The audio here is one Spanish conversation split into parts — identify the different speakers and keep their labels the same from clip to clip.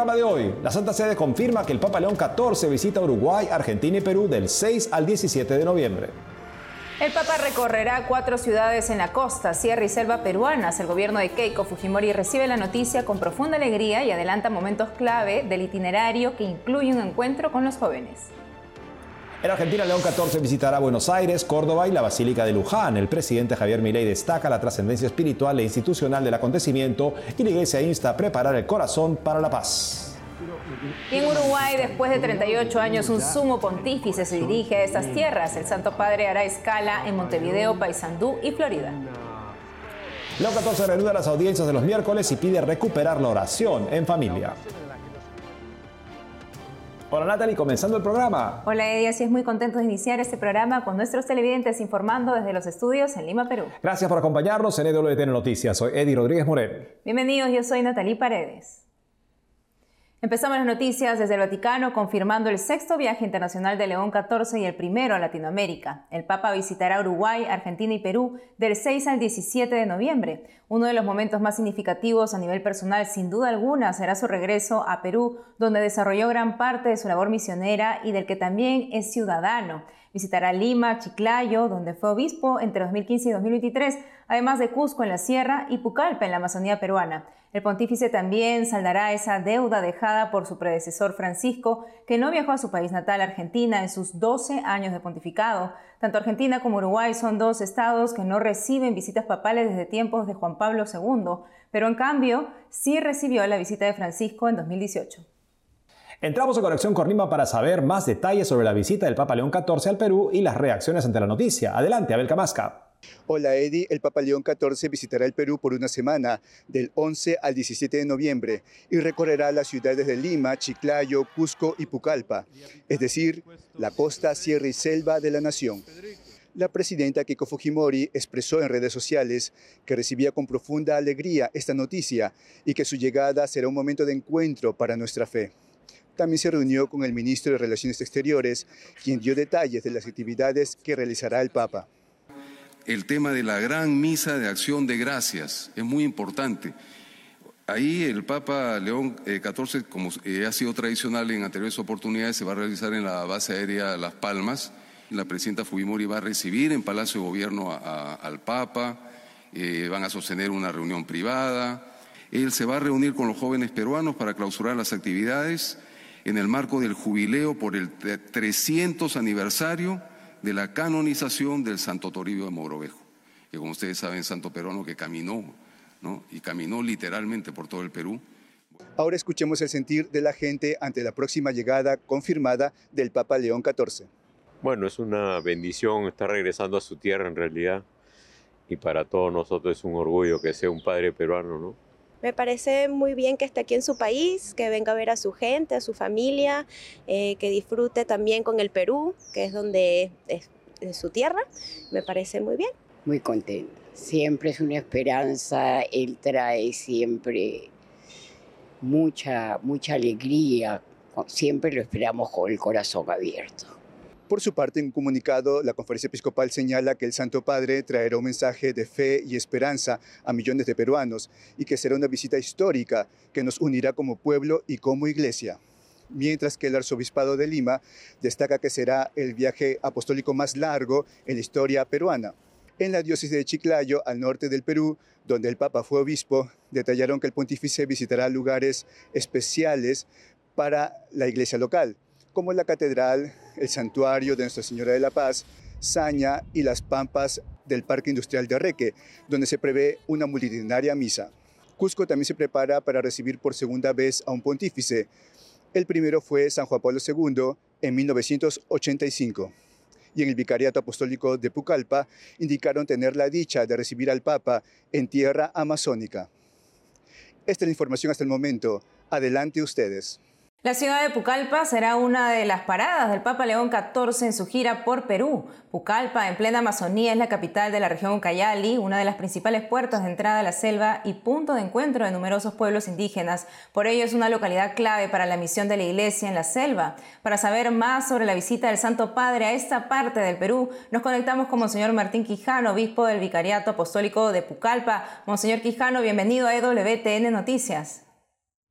Speaker 1: programa de hoy, la Santa Sede confirma que el Papa León XIV visita Uruguay, Argentina y Perú del 6 al 17 de noviembre.
Speaker 2: El Papa recorrerá 4 ciudades en la costa, sierra y selva peruanas. El gobierno de Keiko Fujimori recibe la noticia con profunda alegría y adelanta momentos clave del itinerario que incluye un encuentro con los jóvenes.
Speaker 1: En Argentina, León XIV visitará Buenos Aires, Córdoba y la Basílica de Luján. El presidente Javier Milei destaca la trascendencia espiritual e institucional del acontecimiento y la Iglesia insta a preparar el corazón para la paz.
Speaker 2: Y en Uruguay, después de 38 años, un sumo pontífice se dirige a estas tierras. El Santo Padre hará escala en Montevideo, Paysandú y Florida.
Speaker 1: León XIV reanuda las audiencias de los miércoles y pide recuperar la oración en familia. Hola Natalie, comenzando el programa.
Speaker 2: Hola Eddie, así es, muy contento de iniciar este programa con nuestros televidentes informando desde los estudios en Lima, Perú.
Speaker 1: Gracias por acompañarnos en EWTN Noticias. Soy Eddie Rodríguez Moreno.
Speaker 2: Bienvenidos, yo soy Natalie Paredes. Empezamos las noticias desde el Vaticano, confirmando el 6º viaje internacional de León XIV y el primero a Latinoamérica. El Papa visitará Uruguay, Argentina y Perú del 6 al 17 de noviembre. Uno de los momentos más significativos a nivel personal, sin duda alguna, será su regreso a Perú, donde desarrolló gran parte de su labor misionera y del que también es ciudadano. Visitará Lima, Chiclayo, donde fue obispo entre 2015 y 2023, además de Cusco en la sierra y Pucallpa en la Amazonía peruana. El pontífice también saldará esa deuda dejada por su predecesor Francisco, que no viajó a su país natal, Argentina, en sus 12 años de pontificado. Tanto Argentina como Uruguay son 2 estados que no reciben visitas papales desde tiempos de Juan Pablo II, pero en cambio sí recibió la visita de Francisco en 2018.
Speaker 1: Entramos en conexión con Lima para saber más detalles sobre la visita del Papa León XIV al Perú y las reacciones ante la noticia. Adelante, Abel Camasca.
Speaker 3: Hola Eddie, el Papa León XIV visitará el Perú por una semana, del 11 al 17 de noviembre, y recorrerá las ciudades de Lima, Chiclayo, Cusco y Pucallpa, es decir, la costa, sierra y selva de la nación. La presidenta Keiko Fujimori expresó en redes sociales que recibía con profunda alegría esta noticia y que su llegada será un momento de encuentro para nuestra fe. También se reunió con el ministro de Relaciones Exteriores, quien dio detalles de las actividades que realizará el Papa.
Speaker 4: El tema de la gran misa de acción de gracias es muy importante. Ahí el Papa León XIV, como ha sido tradicional en anteriores oportunidades, se va a realizar en la base aérea Las Palmas. La presidenta Fujimori va a recibir en Palacio de Gobierno al Papa, van a sostener una reunión privada. Él se va a reunir con los jóvenes peruanos para clausurar las actividades en el marco del jubileo por el 300 aniversario de la canonización del Santo Toribio de Mogrovejo, que como ustedes saben, santo peruano que caminó, ¿no? Y caminó literalmente por todo el Perú.
Speaker 3: Ahora escuchemos el sentir de la gente ante la próxima llegada confirmada del Papa León XIV.
Speaker 5: Bueno, es una bendición estar regresando a su tierra en realidad, y para todos nosotros es un orgullo que sea un padre peruano, ¿no?
Speaker 6: Me parece muy bien que esté aquí en su país, que venga a ver a su gente, a su familia, que disfrute también con el Perú, que es donde es su tierra. Me parece muy bien.
Speaker 7: Muy contenta. Siempre es una esperanza, él trae siempre mucha alegría. Siempre lo esperamos con el corazón abierto.
Speaker 3: Por su parte, en un comunicado, la Conferencia Episcopal señala que el Santo Padre traerá un mensaje de fe y esperanza a millones de peruanos y que será una visita histórica que nos unirá como pueblo y como iglesia. Mientras que el Arzobispado de Lima destaca que será el viaje apostólico más largo en la historia peruana. En la diócesis de Chiclayo, al norte del Perú, donde el Papa fue obispo, detallaron que el pontífice visitará lugares especiales para la iglesia local, como la catedral, el santuario de Nuestra Señora de la Paz, Saña y las pampas del Parque Industrial de Areque, donde se prevé una multitudinaria misa. Cusco también se prepara para recibir por segunda vez a un pontífice. El primero fue San Juan Pablo II en 1985. Y en el Vicariato Apostólico de Pucallpa indicaron tener la dicha de recibir al Papa en tierra amazónica. Esta es la información hasta el momento. Adelante ustedes.
Speaker 2: La ciudad de Pucallpa será una de las paradas del Papa León XIV en su gira por Perú. Pucallpa, en plena Amazonía, es la capital de la región Ucayali, una de las principales puertas de entrada a la selva y punto de encuentro de numerosos pueblos indígenas. Por ello es una localidad clave para la misión de la Iglesia en la selva. Para saber más sobre la visita del Santo Padre a esta parte del Perú, nos conectamos con Monseñor Martín Quijano, obispo del Vicariato Apostólico de Pucallpa. Monseñor Quijano, bienvenido a EWTN Noticias.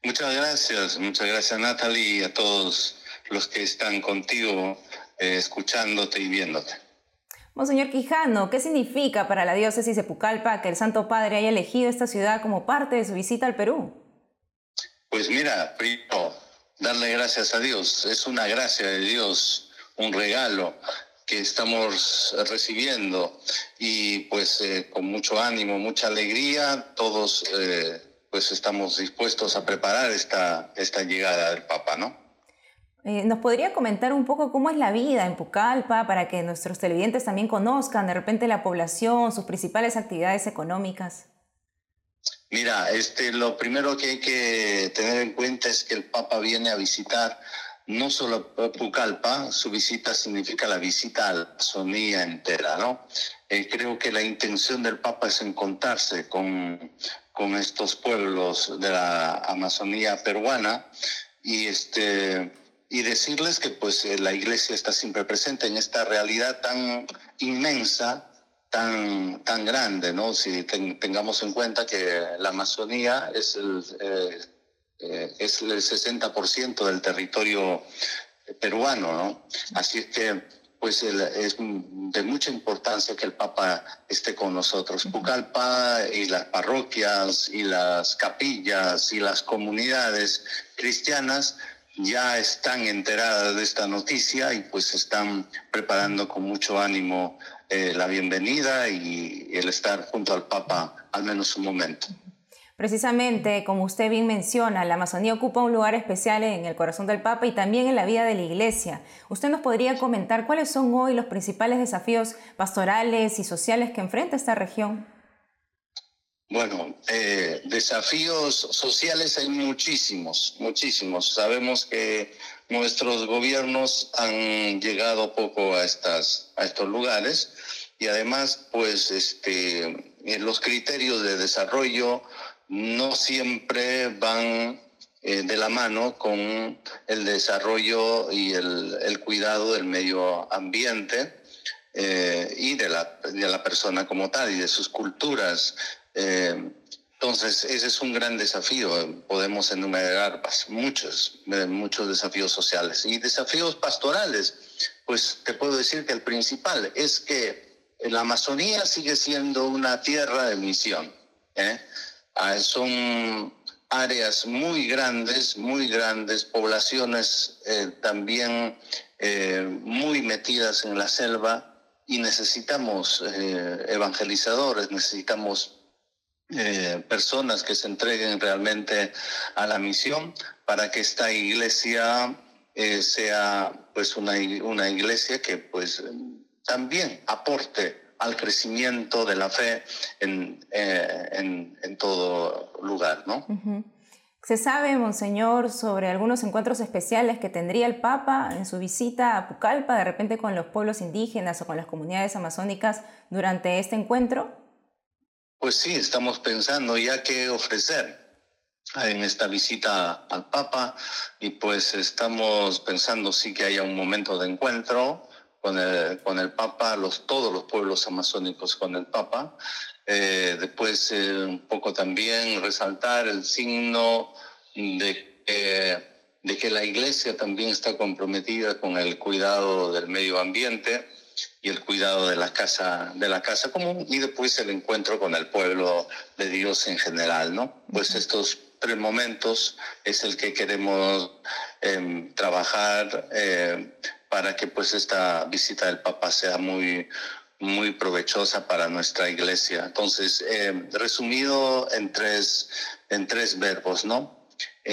Speaker 8: Muchas gracias Natalie y a todos los que están contigo, escuchándote y viéndote.
Speaker 2: Monseñor Quijano, ¿qué significa para la diócesis de Pucallpa que el Santo Padre haya elegido esta ciudad como parte de su visita al Perú?
Speaker 8: Pues mira, primero, darle gracias a Dios. Es una gracia de Dios, un regalo que estamos recibiendo y pues con mucho ánimo, mucha alegría, todos pues estamos dispuestos a preparar esta llegada del Papa, ¿no?
Speaker 2: ¿Nos podría comentar un poco cómo es la vida en Pucallpa para que nuestros televidentes también conozcan de repente la población, sus principales actividades económicas?
Speaker 8: Mira, lo primero que hay que tener en cuenta es que el Papa viene a visitar no solo Pucallpa, su visita significa la visita a la Amazonía entera, ¿no? Creo que la intención del Papa es encontrarse con estos pueblos de la Amazonía peruana y decirles que pues la Iglesia está siempre presente en esta realidad tan inmensa, tan grande, ¿no? Si tengamos en cuenta que la Amazonía es el 60% del territorio peruano, ¿no? Así es que pues es de mucha importancia que el Papa esté con nosotros. Pucallpa y las parroquias y las capillas y las comunidades cristianas ya están enteradas de esta noticia y pues están preparando con mucho ánimo la bienvenida y el estar junto al Papa al menos un momento.
Speaker 2: Precisamente, como usted bien menciona, la Amazonía ocupa un lugar especial en el corazón del Papa y también en la vida de la Iglesia. ¿Usted nos podría comentar cuáles son hoy los principales desafíos pastorales y sociales que enfrenta esta región?
Speaker 8: Bueno, desafíos sociales hay muchísimos. Sabemos que nuestros gobiernos han llegado poco a estos lugares y además, pues, los criterios de desarrollo no siempre van de la mano con el desarrollo y el cuidado del medio ambiente y de la persona como tal y de sus culturas. Entonces, ese es un gran desafío. Podemos enumerar muchos desafíos sociales y desafíos pastorales. Pues te puedo decir que el principal es que la Amazonía sigue siendo una tierra de misión. Son áreas muy grandes, poblaciones también muy metidas en la selva y necesitamos evangelizadores, necesitamos personas que se entreguen realmente a la misión para que esta iglesia sea pues una iglesia que pues también aporte al crecimiento de la fe en todo lugar, ¿no?
Speaker 2: Uh-huh. ¿Se sabe, Monseñor, sobre algunos encuentros especiales que tendría el Papa en su visita a Pucallpa, de repente con los pueblos indígenas o con las comunidades amazónicas durante este encuentro?
Speaker 8: Pues sí, estamos pensando ya qué ofrecer en esta visita al Papa y pues estamos pensando sí que haya un momento de encuentro con el Papa, todos los pueblos amazónicos con el Papa. Después un poco también resaltar el signo de que la Iglesia también está comprometida con el cuidado del medio ambiente y el cuidado de la casa común, y después el encuentro con el pueblo de Dios en general, ¿no? Pues estos 3 momentos es el que queremos trabajar para que pues esta visita del Papa sea muy provechosa para nuestra iglesia. Entonces, resumido en tres verbos, ¿no?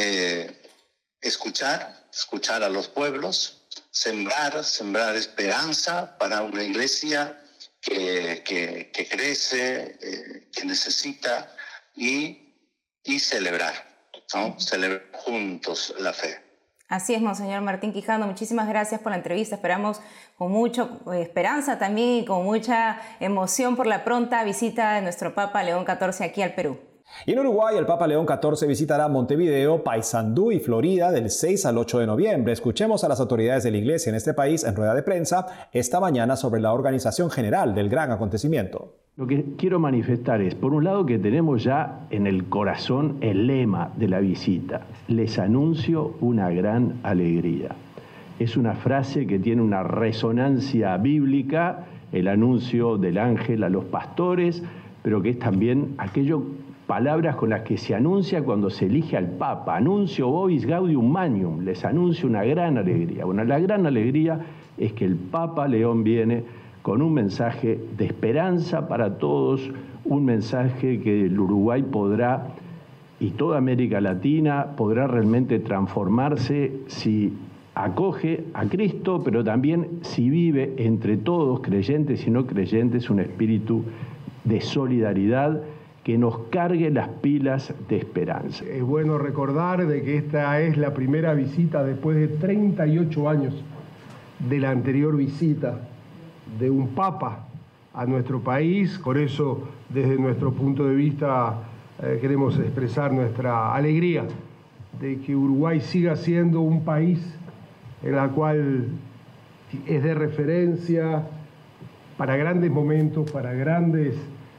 Speaker 8: Escuchar a los pueblos, sembrar esperanza para una iglesia que crece, que necesita y celebrar, ¿no? Celebrar juntos la fe.
Speaker 2: Así es, Monseñor Martín Quijano, muchísimas gracias por la entrevista. Esperamos con mucha esperanza también y con mucha emoción por la pronta visita de nuestro Papa León XIV aquí al Perú.
Speaker 1: Y en Uruguay, el Papa León XIV visitará Montevideo, Paysandú y Florida del 6 al 8 de noviembre. Escuchemos a las autoridades de la Iglesia en este país en rueda de prensa esta mañana sobre la organización general del gran acontecimiento.
Speaker 9: Lo que quiero manifestar es, por un lado, que tenemos ya en el corazón el lema de la visita: les anuncio una gran alegría. Es una frase que tiene una resonancia bíblica, el anuncio del ángel a los pastores, pero que es también palabras con las que se anuncia cuando se elige al Papa. Anuncio vobis gaudium magnum, les anuncio una gran alegría. Bueno, la gran alegría es que el Papa León viene con un mensaje de esperanza para todos, un mensaje que el Uruguay podrá, y toda América Latina, podrá realmente transformarse si acoge a Cristo, pero también si vive entre todos, creyentes y no creyentes, un espíritu de solidaridad que nos cargue las pilas de esperanza.
Speaker 10: Es bueno recordar de que esta es la primera visita después de 38 años de la anterior visita de un papa a nuestro país. Por eso, desde nuestro punto de vista, queremos expresar nuestra alegría de que Uruguay siga siendo un país en el cual es de referencia para grandes momentos, para grandes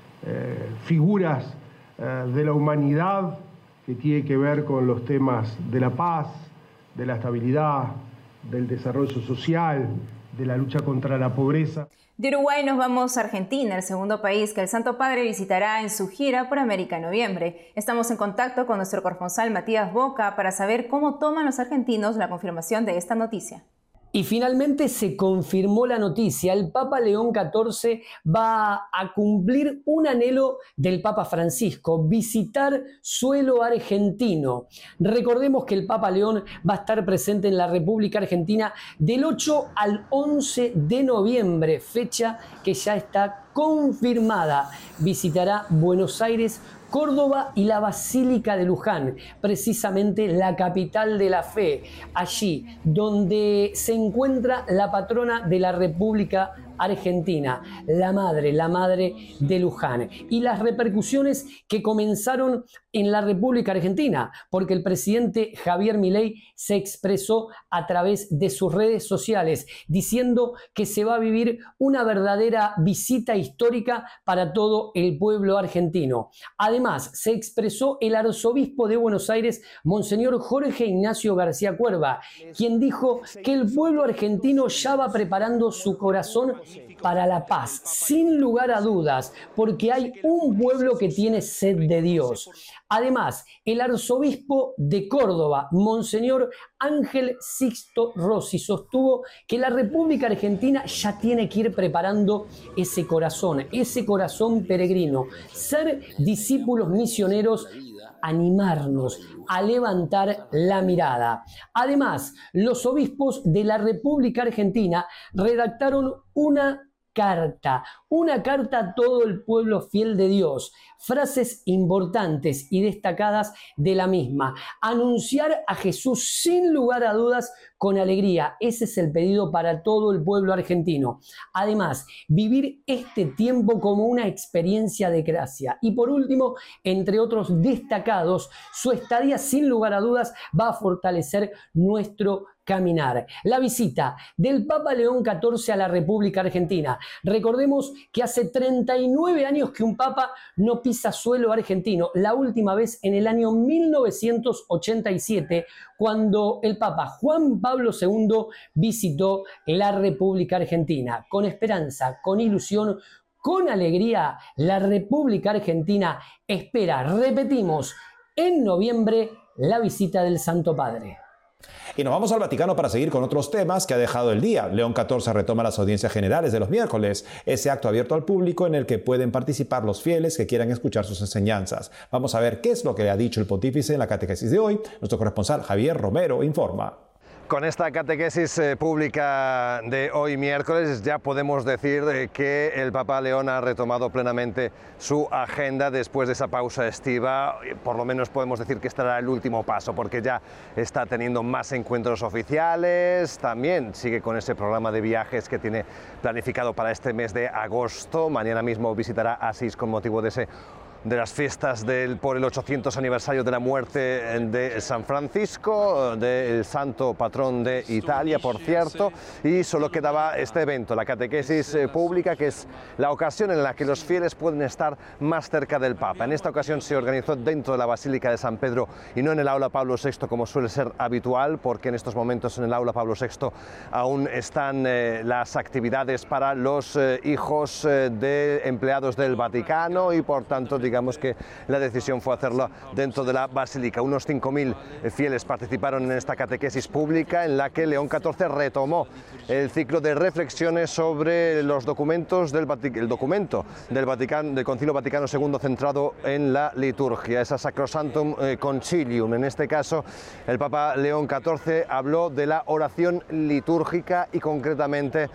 Speaker 10: figuras de la humanidad, que tiene que ver con los temas de la paz, de la estabilidad, del desarrollo social, de la lucha contra la pobreza.
Speaker 2: De Uruguay nos vamos a Argentina, el segundo país que el Santo Padre visitará en su gira por América en noviembre. Estamos en contacto con nuestro corresponsal Matías Boca para saber cómo toman los argentinos la confirmación de esta noticia.
Speaker 11: Y finalmente se confirmó la noticia. El Papa León XIV va a cumplir un anhelo del Papa Francisco: visitar suelo argentino. Recordemos que el Papa León va a estar presente en la República Argentina del 8 al 11 de noviembre, fecha que ya está confirmada. Visitará Buenos Aires, Córdoba y la Basílica de Luján, precisamente la capital de la fe, allí donde se encuentra la patrona de la República Argentina, la madre de Luján, y las repercusiones que comenzaron en la República Argentina, porque el presidente Javier Milei se expresó a través de sus redes sociales diciendo que se va a vivir una verdadera visita histórica para todo el pueblo argentino. Además, se expresó el arzobispo de Buenos Aires, Monseñor Jorge Ignacio García Cuerva, quien dijo que el pueblo argentino ya va preparando su corazón para la paz, sin lugar a dudas, porque hay un pueblo que tiene sed de Dios. Además, el arzobispo de Córdoba, Monseñor Ángel Sixto Rossi, sostuvo que la República Argentina ya tiene que ir preparando ese corazón peregrino, ser discípulos misioneros, animarnos a levantar la mirada. Además, los obispos de la República Argentina redactaron una carta a todo el pueblo fiel de Dios. Frases importantes y destacadas de la misma: anunciar a Jesús sin lugar a dudas con alegría. Ese es el pedido para todo el pueblo argentino. Además, vivir este tiempo como una experiencia de gracia. Y por último, entre otros destacados, su estadía sin lugar a dudas va a fortalecer nuestro caminar. La visita del Papa León XIV a la República Argentina. Recordemos que hace 39 años que un Papa no pisa suelo argentino. La última vez en el año 1987, cuando el Papa Juan Pablo II visitó la República Argentina. Con esperanza, con ilusión, con alegría, la República Argentina espera, repetimos, en noviembre, la visita del Santo Padre.
Speaker 1: Y nos vamos al Vaticano para seguir con otros temas que ha dejado el día. León XIV retoma las audiencias generales de los miércoles, ese acto abierto al público en el que pueden participar los fieles que quieran escuchar sus enseñanzas. Vamos a ver qué es lo que le ha dicho el pontífice en la catequesis de hoy. Nuestro corresponsal Javier Romero informa.
Speaker 12: Con esta catequesis pública de hoy miércoles ya podemos decir que el Papa León ha retomado plenamente su agenda después de esa pausa estiva. Por lo menos podemos decir que estará el último paso, porque ya está teniendo más encuentros oficiales. También sigue con ese programa de viajes que tiene planificado para este mes de agosto. Mañana mismo visitará Asís con motivo de ese de las fiestas por el 800 aniversario de la muerte de San Francisco, del santo patrón de Italia, por cierto, y solo quedaba este evento, la catequesis pública, que es la ocasión en la que los fieles pueden estar más cerca del Papa. En esta ocasión se organizó dentro de la Basílica de San Pedro y no en el Aula Pablo VI, como suele ser habitual, porque en estos momentos en el Aula Pablo VI aún están las actividades para los hijos de empleados del Vaticano y por tanto digamos que la decisión fue hacerlo dentro de la Basílica. Unos 5.000 fieles participaron en esta catequesis pública en la que León XIV retomó el ciclo de reflexiones sobre los documentos del documento del Concilio Vaticano II centrado en la liturgia, esa Sacrosanctum Concilium. En este caso, el Papa León XIV habló de la oración litúrgica y concretamente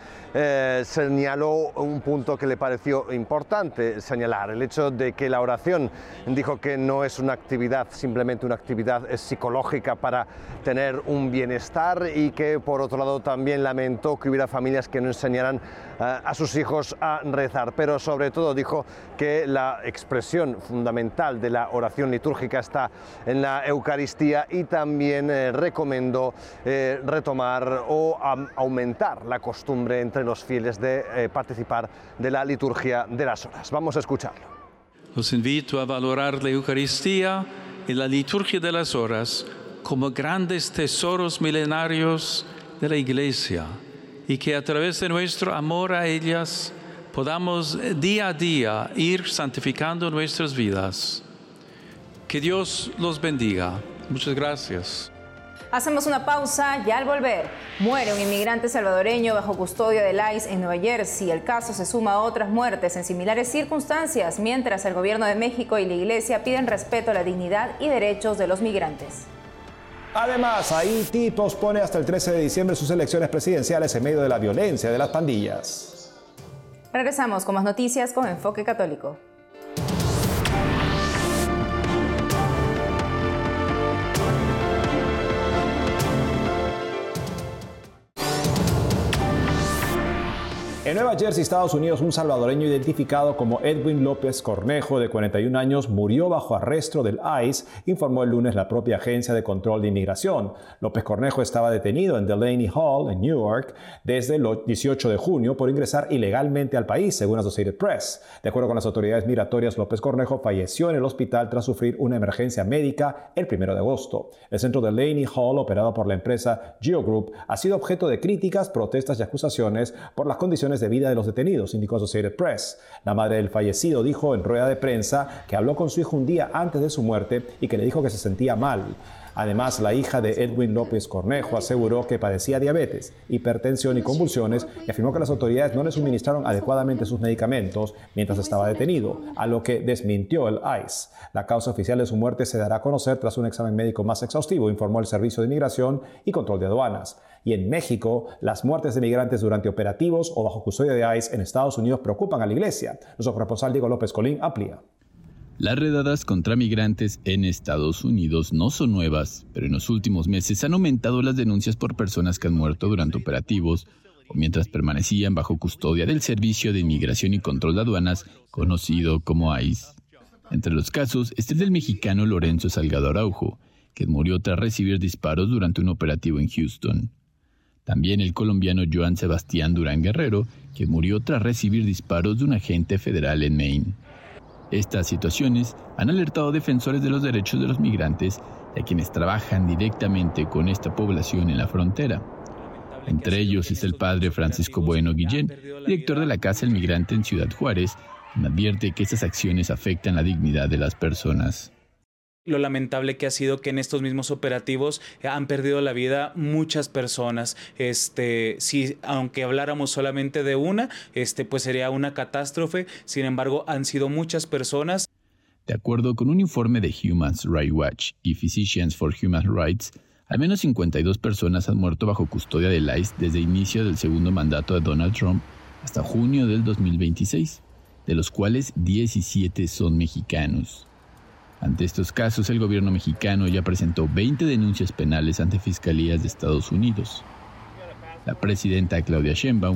Speaker 12: señaló un punto que le pareció importante señalar, el hecho de que la oración, dijo que no es una actividad, simplemente una actividad psicológica para tener un bienestar y que por otro lado también lamentó que hubiera familias que no enseñaran a sus hijos a rezar, pero sobre todo dijo que la expresión fundamental de la oración litúrgica está en la Eucaristía y también recomendó retomar o aumentar la costumbre entre los fieles de participar de la liturgia de las horas. Vamos a escucharlo.
Speaker 13: Los invito a valorar la Eucaristía y la liturgia de las horas como grandes tesoros milenarios de la Iglesia y que a través de nuestro amor a ellas podamos día a día ir santificando nuestras vidas. Que Dios los bendiga. Muchas gracias.
Speaker 2: Hacemos una pausa y al volver, muere un inmigrante salvadoreño bajo custodia del ICE en Nueva Jersey. El caso se suma a otras muertes en similares circunstancias, mientras el gobierno de México y la Iglesia piden respeto a la dignidad y derechos de los migrantes.
Speaker 1: Además, Haití pospone hasta el 13 de diciembre sus elecciones presidenciales en medio de la violencia de las pandillas.
Speaker 2: Regresamos con más noticias con Enfoque Católico.
Speaker 1: En Nueva Jersey, Estados Unidos, un salvadoreño identificado como Edwin López Cornejo, de 41 años, murió bajo arresto del ICE, informó el lunes la propia Agencia de Control de Inmigración. López Cornejo estaba detenido en Delaney Hall, en Newark, desde el 18 de junio por ingresar ilegalmente al país, según Associated Press. De acuerdo con las autoridades migratorias, López Cornejo falleció en el hospital tras sufrir una emergencia médica el 1 de agosto. El centro de Delaney Hall, operado por la empresa Geo Group, ha sido objeto de críticas, protestas y acusaciones por las condiciones de vida de los detenidos, indicó Associated Press. La madre del fallecido dijo en rueda de prensa que habló con su hijo un día antes de su muerte y que le dijo que se sentía mal. Además, la hija de Edwin López Cornejo aseguró que padecía diabetes, hipertensión y convulsiones y afirmó que las autoridades no le suministraron adecuadamente sus medicamentos mientras estaba detenido, a lo que desmintió el ICE. La causa oficial de su muerte se dará a conocer tras un examen médico más exhaustivo, informó el Servicio de Inmigración y Control de Aduanas. Y en México, las muertes de migrantes durante operativos o bajo custodia de ICE en Estados Unidos preocupan a la Iglesia. Nuestro corresponsal Diego López Colín amplía.
Speaker 14: Las redadas contra migrantes en Estados Unidos no son nuevas, pero en los últimos meses han aumentado las denuncias por personas que han muerto durante operativos o mientras permanecían bajo custodia del Servicio de Inmigración y Control de Aduanas, conocido como ICE. Entre los casos está el del mexicano Lorenzo Salgado Araujo, que murió tras recibir disparos durante un operativo en Houston. También el colombiano Joan Sebastián Durán Guerrero, que murió tras recibir disparos de un agente federal en Maine. Estas situaciones han alertado a defensores de los derechos de los migrantes y a quienes trabajan directamente con esta población en la frontera. Entre ellos está el padre Francisco Bueno Guillén, director de la Casa del Migrante en Ciudad Juárez, quien advierte que estas acciones afectan la dignidad de las personas.
Speaker 15: Lo lamentable que ha sido que en estos mismos operativos han perdido la vida muchas personas. Si aunque habláramos solamente de una, pues sería una catástrofe. Sin embargo, han sido muchas personas.
Speaker 14: De acuerdo con un informe de Human Rights Watch y Physicians for Human Rights, al menos 52 personas han muerto bajo custodia del ICE desde el inicio del segundo mandato de Donald Trump hasta junio del 2026, de los cuales 17 son mexicanos. Ante estos casos, el gobierno mexicano ya presentó 20 denuncias penales ante fiscalías de Estados Unidos. La presidenta Claudia Sheinbaum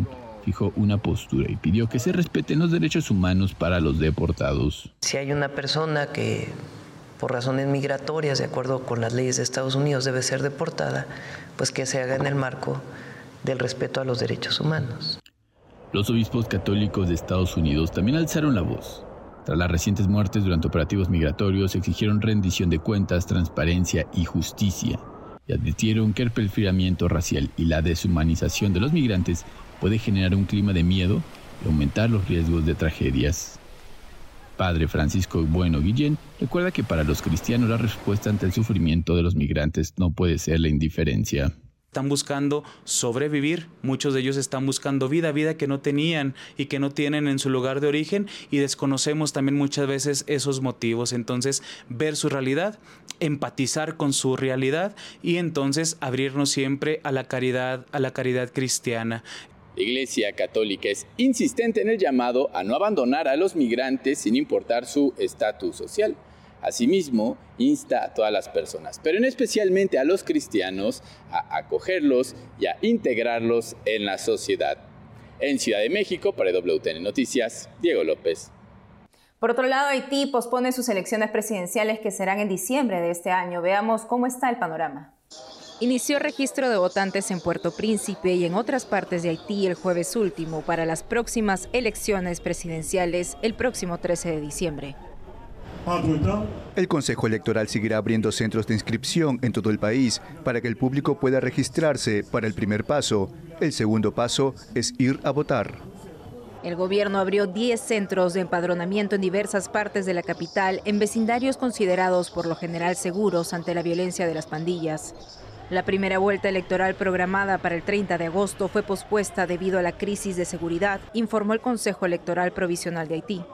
Speaker 14: fijó una postura y pidió que se respeten los derechos humanos para los deportados.
Speaker 16: Si hay una persona que por razones migratorias, de acuerdo con las leyes de Estados Unidos, debe ser deportada, pues que se haga en el marco del respeto a los derechos humanos.
Speaker 14: Los obispos católicos de Estados Unidos también alzaron la voz. Tras las recientes muertes durante operativos migratorios, exigieron rendición de cuentas, transparencia y justicia, y advirtieron que el perfilamiento racial y la deshumanización de los migrantes puede generar un clima de miedo y aumentar los riesgos de tragedias. Padre Francisco Bueno Guillén recuerda que para los cristianos la respuesta ante el sufrimiento de los migrantes no puede ser la indiferencia.
Speaker 15: Están buscando sobrevivir, muchos de ellos están buscando vida que no tenían y que no tienen en su lugar de origen, y desconocemos también muchas veces esos motivos. Entonces, ver su realidad, empatizar con su realidad y entonces abrirnos siempre a la caridad cristiana.
Speaker 14: La Iglesia Católica es insistente en el llamado a no abandonar a los migrantes sin importar su estatus social. Asimismo, insta a todas las personas, pero en especialmente a los cristianos, a acogerlos y a integrarlos en la sociedad. En Ciudad de México, para WTN Noticias, Diego López.
Speaker 2: Por otro lado, Haití pospone sus elecciones presidenciales que serán en diciembre de este año. Veamos cómo está el panorama. Inició registro de votantes en Puerto Príncipe y en otras partes de Haití el jueves último para las próximas elecciones presidenciales el próximo 13 de diciembre.
Speaker 3: El Consejo Electoral seguirá abriendo centros de inscripción en todo el país para que el público pueda registrarse para el primer paso. El segundo paso es ir a votar.
Speaker 2: El gobierno abrió 10 centros de empadronamiento en diversas partes de la capital, en vecindarios considerados por lo general seguros ante la violencia de las pandillas. La primera vuelta electoral programada para el 30 de agosto fue pospuesta debido a la crisis de seguridad, informó el Consejo Electoral Provisional de Haití.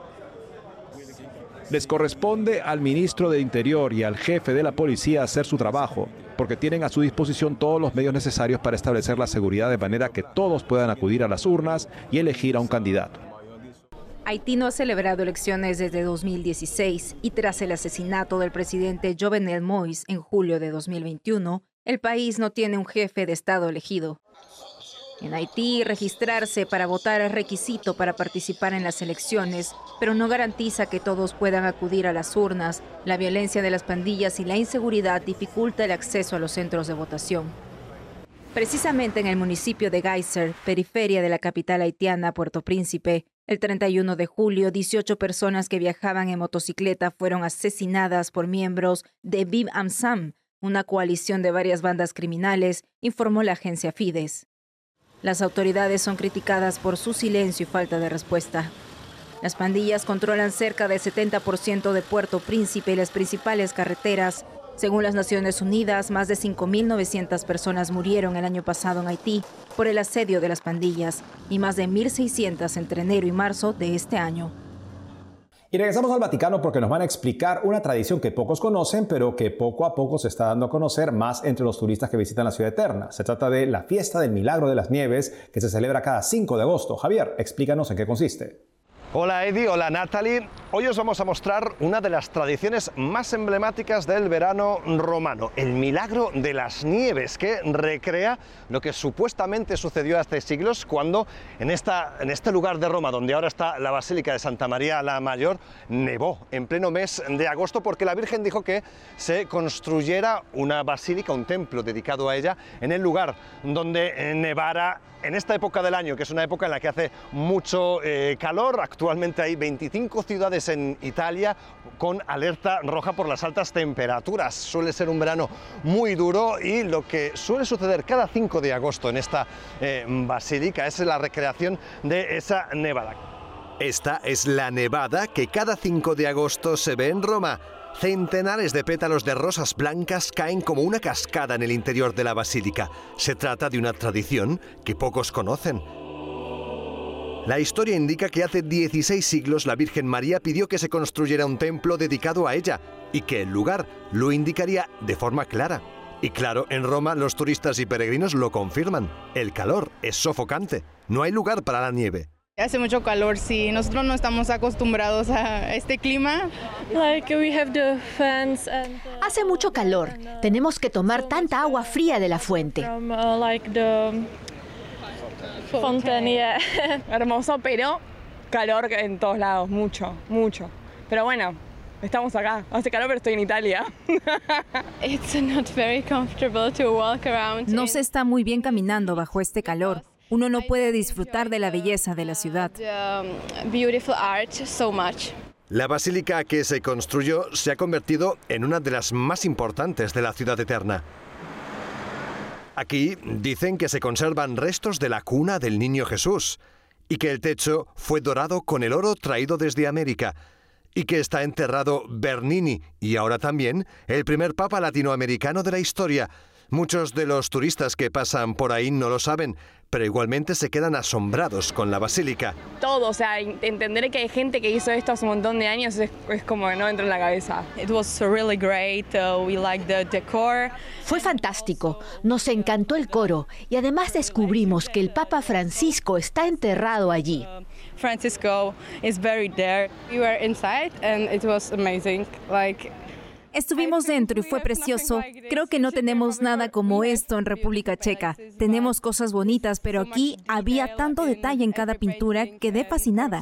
Speaker 1: Les corresponde al ministro de Interior y al jefe de la policía hacer su trabajo, porque tienen a su disposición todos los medios necesarios para establecer la seguridad de manera que todos puedan acudir a las urnas y elegir a un candidato.
Speaker 2: Haití no ha celebrado elecciones desde 2016 y tras el asesinato del presidente Jovenel Moïse en julio de 2021, el país no tiene un jefe de Estado elegido. En Haití, registrarse para votar es requisito para participar en las elecciones, pero no garantiza que todos puedan acudir a las urnas. La violencia de las pandillas y la inseguridad dificulta el acceso a los centros de votación. Precisamente en el municipio de Geyser, periferia de la capital haitiana, Puerto Príncipe, el 31 de julio, 18 personas que viajaban en motocicleta fueron asesinadas por miembros de Bib Amsam, una coalición de varias bandas criminales, informó la agencia Fides. Las autoridades son criticadas por su silencio y falta de respuesta. Las pandillas controlan cerca del 70% de Puerto Príncipe y las principales carreteras. Según las Naciones Unidas, más de 5.900 personas murieron el año pasado en Haití por el asedio de las pandillas y más de 1.600 entre enero y marzo de este año.
Speaker 1: Y regresamos al Vaticano porque nos van a explicar una tradición que pocos conocen, pero que poco a poco se está dando a conocer más entre los turistas que visitan la Ciudad Eterna. Se trata de la Fiesta del Milagro de las Nieves, que se celebra cada 5 de agosto. Javier, explícanos en qué consiste.
Speaker 12: Hola Eddie, hola Natalie. Hoy os vamos a mostrar una de las tradiciones más emblemáticas del verano romano, el Milagro de las Nieves, que recrea lo que supuestamente sucedió hace siglos cuando en este lugar de Roma, donde ahora está la Basílica de Santa María la Mayor, nevó en pleno mes de agosto porque la Virgen dijo que se construyera una basílica, un templo dedicado a ella, en el lugar donde nevara en esta época del año, que es una época en la que hace mucho calor. Actualmente hay 25 ciudades en Italia con alerta roja por las altas temperaturas. Suele ser un verano muy duro y lo que suele suceder cada 5 de agosto en esta basílica es la recreación de esa nevada. Esta es la nevada que cada 5 de agosto se ve en Roma. Centenares de pétalos de rosas blancas caen como una cascada en el interior de la basílica. Se trata de una tradición que pocos conocen. La historia indica que hace 16 siglos la Virgen María pidió que se construyera un templo dedicado a ella y que el lugar lo indicaría de forma clara. Y claro, en Roma los turistas y peregrinos lo confirman. El calor es sofocante. No hay lugar para la nieve.
Speaker 17: Hace mucho calor, sí. Nosotros no estamos acostumbrados a este clima.
Speaker 18: Hace mucho calor. Tenemos que tomar tanta agua fría de la fuente.
Speaker 19: Fontanilla. Hermoso, pero calor en todos lados, mucho. Pero bueno, estamos acá. Hace calor, pero estoy en Italia.
Speaker 2: No se está muy bien caminando bajo este calor. Uno no puede disfrutar de la belleza de la ciudad.
Speaker 12: La basílica que se construyó se ha convertido en una de las más importantes de la Ciudad Eterna. Aquí dicen que se conservan restos de la cuna del niño Jesús y que el techo fue dorado con el oro traído desde América y que está enterrado Bernini y ahora también el primer papa latinoamericano de la historia. Muchos de los turistas que pasan por ahí no lo saben, pero igualmente se quedan asombrados con la basílica.
Speaker 19: Todo, o sea, entender que hay gente que hizo esto hace un montón de años es como que no entra en la cabeza.
Speaker 20: It was really great. We liked the decor.
Speaker 18: Fue fantástico. Nos encantó el coro y además descubrimos que el Papa Francisco está enterrado allí.
Speaker 20: Francisco is buried there. We were inside and it was amazing.
Speaker 2: Estuvimos dentro y fue precioso. Creo que no tenemos nada como esto en República Checa. Tenemos cosas bonitas, pero aquí había tanto detalle en cada pintura, quedé fascinada.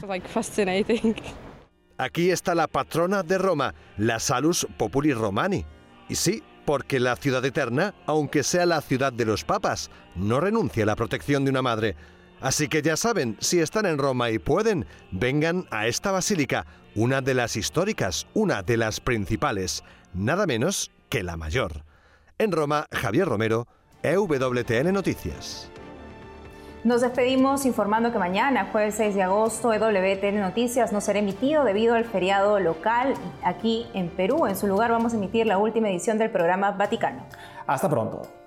Speaker 12: Aquí está la patrona de Roma, la Salus Populi Romani. Y sí, porque la Ciudad Eterna, aunque sea la ciudad de los papas, no renuncia a la protección de una madre. Así que ya saben, si están en Roma y pueden, vengan a esta basílica, una de las históricas, una de las principales, nada menos que la mayor. En Roma, Javier Romero, EWTN Noticias.
Speaker 2: Nos despedimos informando que mañana, jueves 6 de agosto, EWTN Noticias no será emitido debido al feriado local aquí en Perú. En su lugar vamos a emitir la última edición del programa Vaticano.
Speaker 1: Hasta pronto.